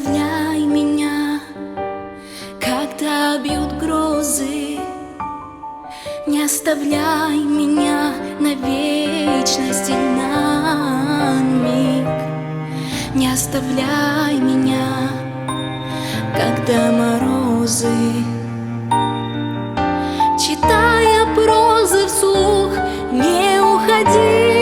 оставляй меня, когда бьют грозы. Не оставляй меня на вечность и на миг. Не оставляй меня, когда морозы. Читая прозы вслух, не уходи.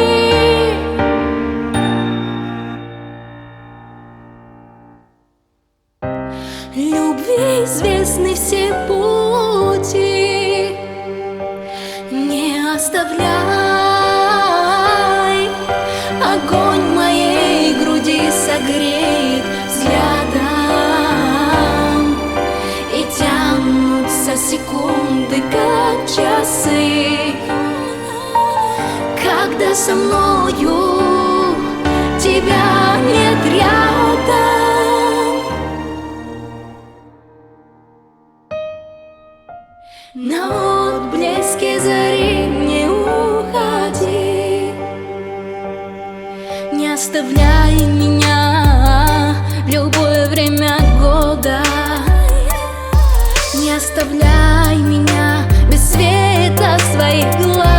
Любви известны все пути. Не оставляй, огонь моей груди согреет взглядом, и тянутся секунды, как часы, когда со мною тебя нет рядом. На отблеске зари не уходи. Не оставляй меня в любое время года. Не оставляй меня без света своих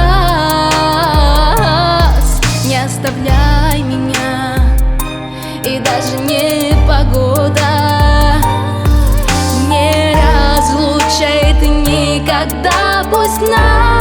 глаз. Не оставляй меня, и даже не погода не разлучает никогда, пусть нас